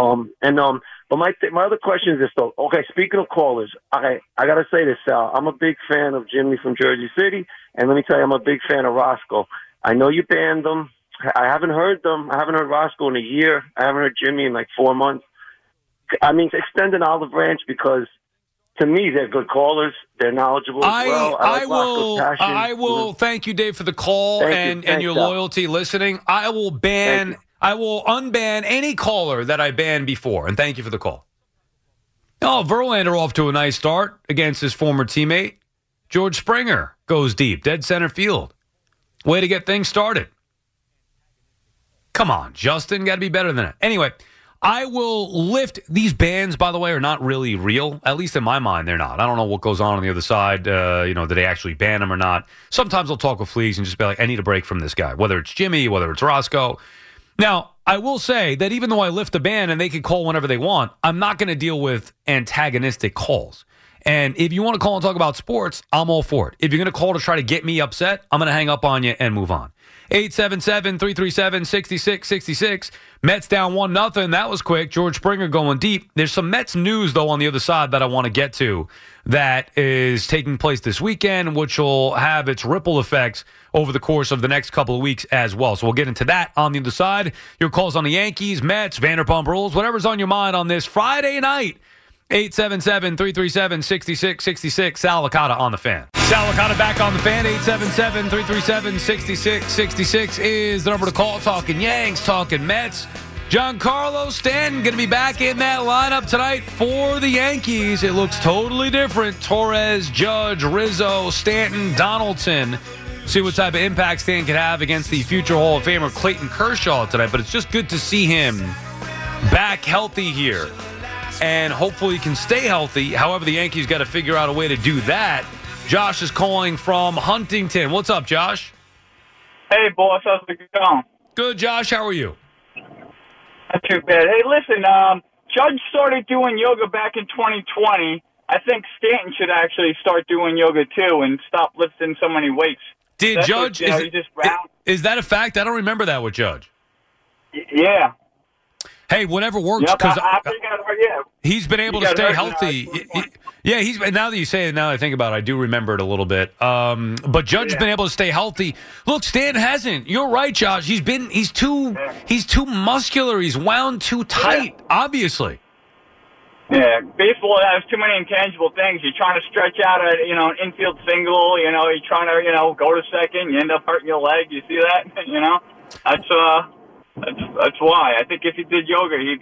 But my other question is this though. Okay, speaking of callers, I gotta say this, Sal. I'm a big fan of Jimmy from Jersey City, and let me tell you, I'm a big fan of Roscoe. I know you banned them. I haven't heard them. I haven't heard Roscoe in a year. I haven't heard Jimmy in like 4 months. I mean, extend an olive branch because to me, they're good callers. They're knowledgeable as well. I will thank you, Dave, for the call and your loyalty listening. I will unban any caller that I banned before, and thank you for the call. Oh, Verlander off to a nice start against his former teammate. George Springer goes deep, dead center field. Way to get things started. Come on, Justin, got to be better than that. Anyway, I will lift. These bans, by the way, are not really real. At least in my mind, they're not. I don't know what goes on the other side. Did they actually ban them or not? Sometimes I'll talk with Fleas and just be like, I need a break from this guy, whether it's Jimmy, whether it's Roscoe. Now, I will say that even though I lift the ban and they can call whenever they want, I'm not going to deal with antagonistic calls. And if you want to call and talk about sports, I'm all for it. If you're going to call to try to get me upset, I'm going to hang up on you and move on. 877-337-6666. Mets down 1-0. That was quick. George Springer going deep. There's some Mets news, though, on the other side that I want to get to that is taking place this weekend, which will have its ripple effects over the course of the next couple of weeks as well. So we'll get into that on the other side. Your calls on the Yankees, Mets, Vanderpump Rules, whatever's on your mind on this Friday night. 877-337-6666. Sal Licata on the Fan. Sal Licata back on the Fan. 877-337-6666 is the number to call. Talking Yanks, talking Mets. Giancarlo Stanton going to be back in that lineup tonight for the Yankees. It looks totally different. Torres, Judge, Rizzo, Stanton, Donaldson. See what type of impact Stanton could have against the future Hall of Famer Clayton Kershaw tonight. But it's just good to see him back healthy here. And hopefully he can stay healthy. However, the Yankees got to figure out a way to do that. Josh is calling from Huntington. What's up, Josh? Hey, boss. How's it going? Good, Josh. How are you? Not too bad. Hey, listen, Judge started doing yoga back in 2020. I think Stanton should actually start doing yoga, too, and stop lifting so many weights. Did Judge, is that a fact? I don't remember that with Judge. Yeah. Hey, whatever works. Yep, Because yeah. he's been able to stay healthy. Yeah, now that you say it, now that I think about it, I do remember it a little bit. But Judge has been able to stay healthy. Look, Stan hasn't. You're right, Josh. He's too muscular. He's wound too tight, obviously. Yeah, baseball has too many intangible things. You're trying to stretch out an infield single. You're trying to go to second. You end up hurting your leg. You see that? That's why. I think if he did yoga, he'll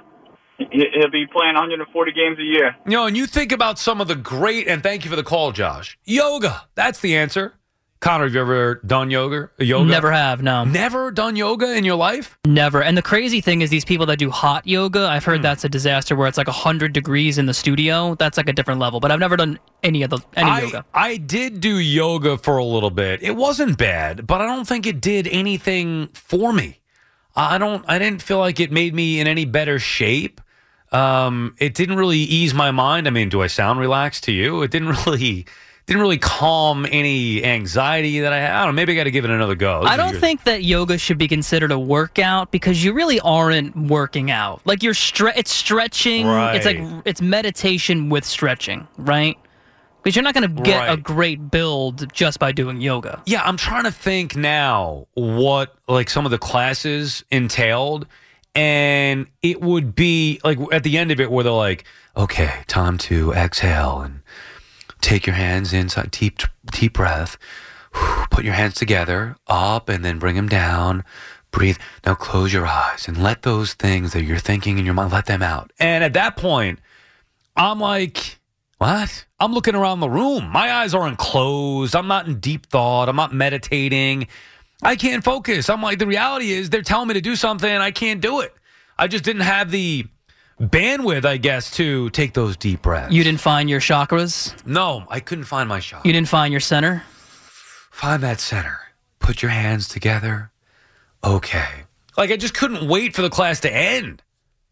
be playing 140 games a year. And you think about some of the great, and thank you for the call, Josh. Yoga. That's the answer. Connor, have you ever done yoga? Never have, no. Never done yoga in your life? Never. And the crazy thing is these people that do hot yoga, I've heard that's a disaster where it's like 100 degrees in the studio. That's like a different level. But I've never done any yoga. I did do yoga for a little bit. It wasn't bad, but I don't think it did anything for me. I didn't feel like it made me in any better shape. It didn't really ease my mind. I mean, do I sound relaxed to you? It didn't really calm any anxiety that I had. I don't know. Maybe I got to give it another go. I don't think that yoga should be considered a workout because you really aren't working out. Like it's stretching. Right. It's like it's meditation with stretching, right? Because you're not going to get a great build just by doing yoga. Yeah, I'm trying to think now what like some of the classes entailed, and it would be like at the end of it where they're like, okay, time to exhale and take your hands inside, deep breath, put your hands together, up, and then bring them down, breathe. Now close your eyes and let those things that you're thinking in your mind, let them out. And at that point, I'm like, what? I'm looking around the room. My eyes aren't closed. I'm not in deep thought. I'm not meditating. I can't focus. I'm like, the reality is they're telling me to do something and I can't do it. I just didn't have the bandwidth, I guess, to take those deep breaths. You didn't find your chakras? No, I couldn't find my chakras. You didn't find your center? Find that center. Put your hands together. Okay. Like, I just couldn't wait for the class to end.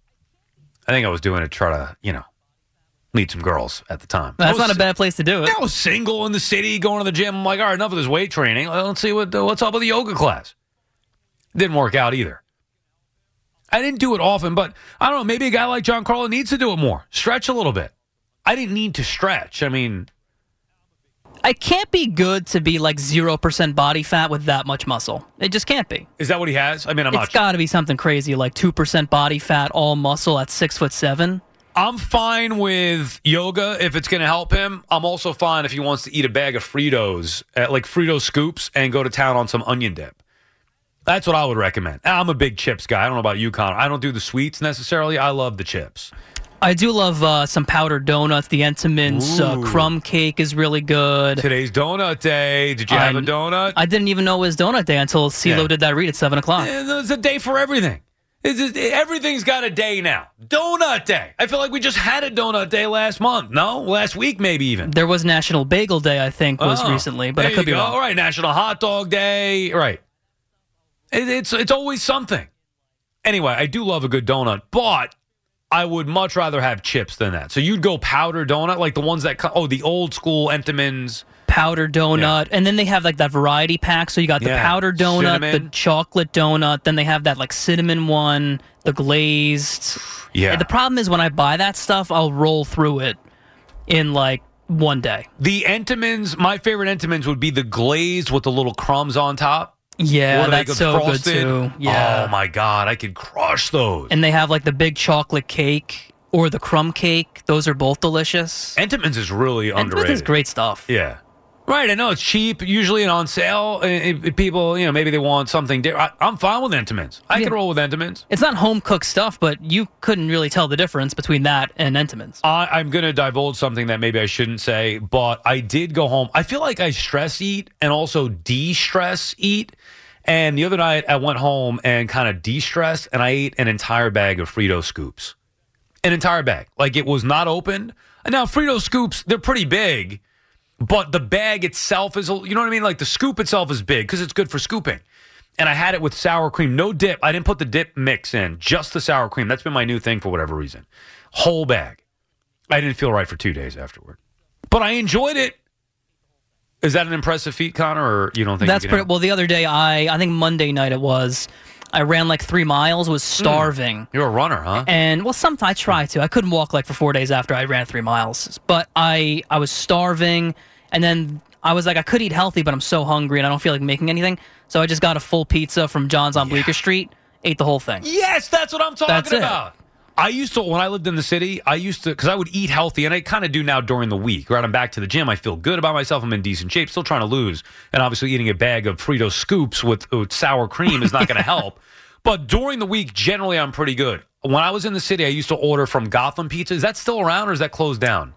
I think I was doing it to try to, meet some girls at the time. That's not a bad place to do it. I was single in the city, going to the gym. I'm like, all right, enough of this weight training. Let's see what's up with the yoga class. Didn't work out either. I didn't do it often, but I don't know. Maybe a guy like Giancarlo needs to do it more. Stretch a little bit. I didn't need to stretch. I mean, it can't be good to be like 0% body fat with that much muscle. It just can't be. Is that what he has? I mean, It's got to be something crazy like 2% body fat, all muscle at 6'7". I'm fine with yoga if it's going to help him. I'm also fine if he wants to eat a bag of Fritos, like Frito scoops, and go to town on some onion dip. That's what I would recommend. I'm a big chips guy. I don't know about you, Connor. I don't do the sweets necessarily. I love the chips. I do love some powdered donuts. The Entenmann's crumb cake is really good. Today's donut day. Did you have a donut? I didn't even know it was donut day until CeeLo did that read at 7 o'clock. There's a day for everything. Everything's got a day now. Donut day. I feel like we just had a donut day last month. No? Last week maybe even. There was National Bagel Day, I think, was recently, but I could be wrong. All right, National Hot Dog Day. Right. It's always something. Anyway, I do love a good donut, but I would much rather have chips than that. So you'd go powder donut, like the ones that the old school Entenmann's. Powder donut, and then they have like that variety pack. So you got the powder donut, cinnamon. The chocolate donut, then they have that like cinnamon one, the glazed. Yeah. And the problem is when I buy that stuff, I'll roll through it in like one day. The Entenmann's, my favorite Entenmann's would be the glazed with the little crumbs on top. Yeah, that's so frosted. Good too. Yeah. Oh my God, I could crush those. And they have like the big chocolate cake or the crumb cake. Those are both delicious. Entenmann's is really underrated. Entenmann's is great stuff. Yeah. Right, I know it's cheap, usually and on sale. People, maybe they want something different. I'm fine with Entenmann's. I can roll with Entenmann's. It's not home-cooked stuff, but you couldn't really tell the difference between that and Entenmann's. I'm going to divulge something that maybe I shouldn't say, but I did go home. I feel like I stress eat and also de-stress eat. And the other night, I went home and kind of de-stressed, and I ate an entire bag of Frito Scoops. An entire bag. Like, it was not opened. And now, Frito Scoops, they're pretty big. But the bag itself is, you know what I mean? Like the scoop itself is big because it's good for scooping. And I had it with sour cream. No dip. I didn't put the dip mix in. Just the sour cream. That's been my new thing for whatever reason. Whole bag. I didn't feel right for 2 days afterward. But I enjoyed it. Is that an impressive feat, Connor, or you don't think That's pretty, well, the other day, I think Monday night it was, I ran like 3 miles, was starving. You're a runner, huh? And, well, sometimes I try to. I couldn't walk like for 4 days after I ran 3 miles. But I was starving, and then I was like, I could eat healthy, but I'm so hungry, and I don't feel like making anything. So I just got a full pizza from John's on Bleecker Street, ate the whole thing. Yes, that's what I'm talking about. It. I used to, when I lived in the city, because I would eat healthy, and I kind of do now during the week. Right, I'm back to the gym. I feel good about myself. I'm in decent shape, still trying to lose. And obviously eating a bag of Frito Scoops with sour cream is not going to help. But during the week, generally, I'm pretty good. When I was in the city, I used to order from Gotham Pizza. Is that still around, or is that closed down?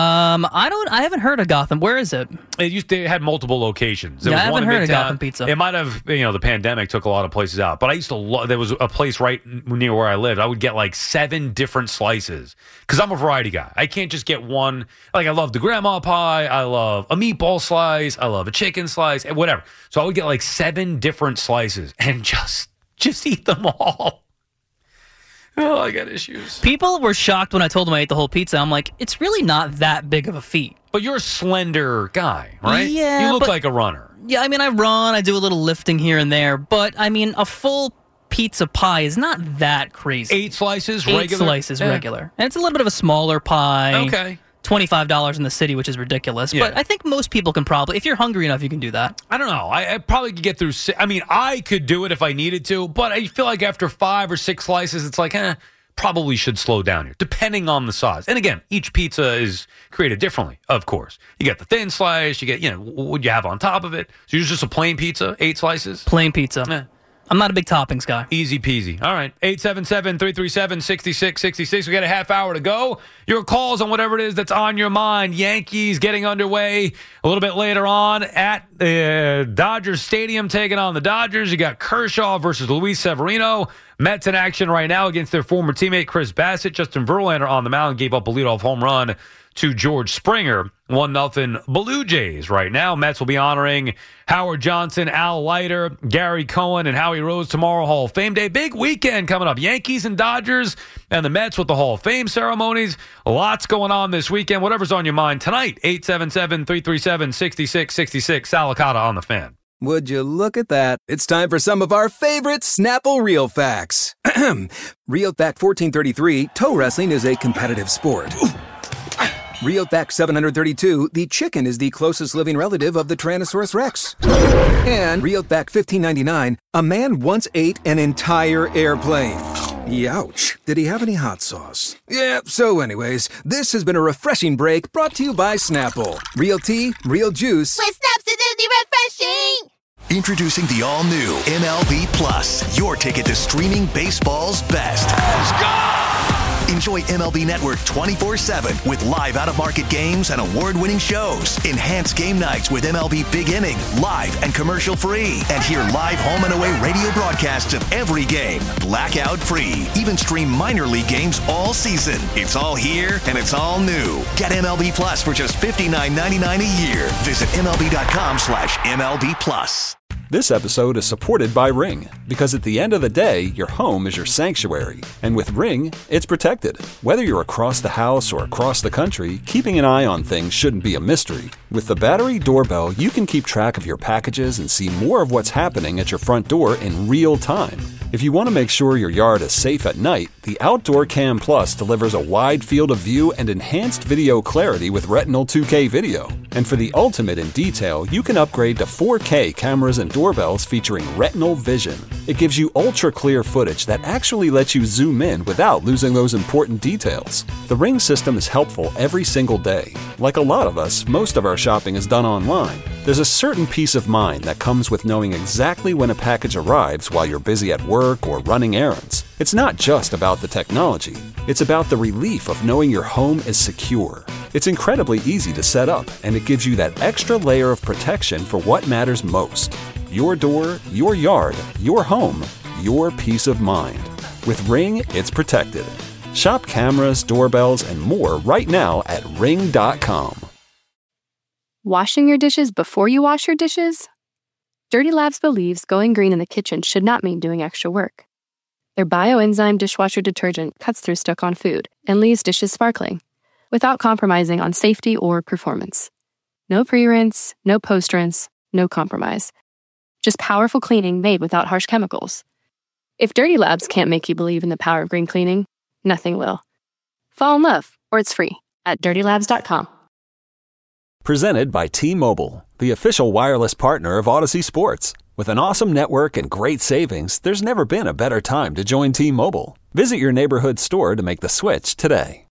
I haven't heard of Gotham. Where is it? They had multiple locations. I haven't heard of Gotham Pizza. It might have, the pandemic took a lot of places out. But I used to there was a place right near where I lived. I would get like 7 different slices because I'm a variety guy. I can't just get one. Like, I love the grandma pie. I love a meatball slice. I love a chicken slice, whatever. So I would get like 7 different slices and just eat them all. Oh, I got issues. People were shocked when I told them I ate the whole pizza. I'm like, it's really not that big of a feat. But you're a slender guy, right? Yeah. You look like a runner. Yeah, I mean, I run. I do a little lifting here and there. But, I mean, a full pizza pie is not that crazy. 8 slices, 8 regular? Slices, regular. And it's a little bit of a smaller pie. Okay. $25 in the city, which is ridiculous. Yeah. But I think most people can probably, if you're hungry enough, you can do that. I don't know. I probably could get through. I mean, I could do it if I needed to, but I feel like after 5 or 6 slices, it's like, probably should slow down here, depending on the size. And again, each pizza is created differently, of course. You get the thin slice, you get, what you have on top of it. So you're just a plain pizza, 8 slices? Plain pizza. I'm not a big toppings guy. Easy peasy. All right. 877-337-6666. We got a half hour to go. Your calls on whatever it is that's on your mind. Yankees getting underway a little bit later on at Dodgers Stadium, taking on the Dodgers. You got Kershaw versus Luis Severino. Mets in action right now against their former teammate Chris Bassett. Justin Verlander on the mound gave up a leadoff home run to George Springer. 1-0 Blue Jays right now. Mets will be honoring Howard Johnson, Al Leiter, Gary Cohen, and Howie Rose tomorrow, Hall of Fame Day. Big weekend coming up. Yankees and Dodgers and the Mets with the Hall of Fame ceremonies. Lots going on this weekend. Whatever's on your mind tonight. 877-337-6666. Sal Licata on the Fan. Would you look at that? It's time for some of our favorite Snapple Real Facts. Real Fact 1433, toe wrestling is a competitive sport. Real Fact 732, the chicken is the closest living relative of the Tyrannosaurus Rex. And Real Fact 1599, a man once ate an entire airplane. Youch. Did he have any hot sauce? Yeah, so anyways, this has been a refreshing break brought to you by Snapple. Real tea, real juice. With Snap's acidity refreshing! Introducing the all-new MLB Plus, your ticket to streaming baseball's best. Let's go! Enjoy MLB Network 24/7 with live out-of-market games and award-winning shows. Enhanced game nights with MLB Big Inning, live and commercial-free. And hear live home and away radio broadcasts of every game, blackout-free. Even stream minor league games all season. It's all here and it's all new. Get MLB Plus for just $59.99 a year. Visit MLB.com/MLB Plus. This episode is supported by Ring, because at the end of the day, your home is your sanctuary. And with Ring, it's protected. Whether you're across the house or across the country, keeping an eye on things shouldn't be a mystery. With the Battery Doorbell, you can keep track of your packages and see more of what's happening at your front door in real time. If you want to make sure your yard is safe at night, the The Outdoor Cam Plus delivers a wide field of view and enhanced video clarity with Retinal 2K video. And for the ultimate in detail, you can upgrade to 4K cameras and doorbells featuring Retinal Vision. It gives you ultra-clear footage that actually lets you zoom in without losing those important details. The Ring system is helpful every single day. Like a lot of us, most of our shopping is done online. There's a certain peace of mind that comes with knowing exactly when a package arrives while you're busy at work or running errands. It's not just about the technology. It's about the relief of knowing your home is secure. It's incredibly easy to set up, and it gives you that extra layer of protection for what matters most. Your door, your yard, your home, your peace of mind. With Ring, it's protected. Shop cameras, doorbells, and more right now at Ring.com. Washing your dishes before you wash your dishes? Dirty Labs believes going green in the kitchen should not mean doing extra work. Their bioenzyme dishwasher detergent cuts through stuck-on food and leaves dishes sparkling, without compromising on safety or performance. No pre-rinse, no post-rinse, no compromise. Just powerful cleaning made without harsh chemicals. If Dirty Labs can't make you believe in the power of green cleaning, nothing will. Fall in love, or it's free, at dirtylabs.com. Presented by T-Mobile, the official wireless partner of Odyssey Sports. With an awesome network and great savings, there's never been a better time to join T-Mobile. Visit your neighborhood store to make the switch today.